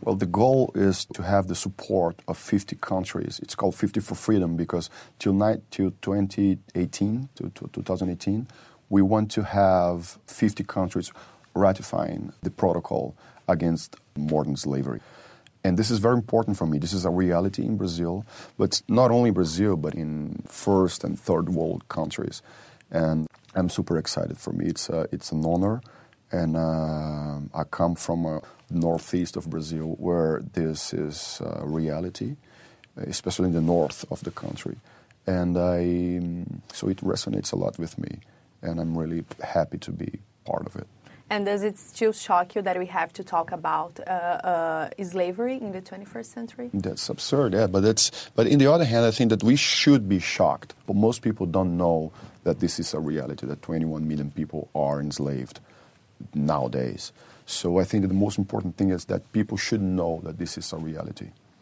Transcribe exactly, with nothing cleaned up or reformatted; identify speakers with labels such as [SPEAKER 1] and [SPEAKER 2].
[SPEAKER 1] Well, the goal is to have the support of fifty countries. It's called fifty for Freedom because till, ni- till twenty eighteen, to, to twenty eighteen, we want to have fifty countries ratifying the protocol against modern slavery. And this is very important for me. This is a reality in Brazil, but not only Brazil, but in first and third world countries. And I'm super excited for me. It's a, it's an honor. And uh, I come from a northeast of Brazil where this is a reality, especially in the north of the country. And I, so it resonates a lot with me. And I'm really happy to be part of it.
[SPEAKER 2] And does it still shock you that we have to talk about uh, uh, slavery in the twenty-first century?
[SPEAKER 1] That's absurd, yeah. But that's. But in the other hand, I think that we should be shocked. But most people don't know that this is a reality, that twenty-one million people are enslaved nowadays. So I think that the most important thing is that people should know that this is a reality.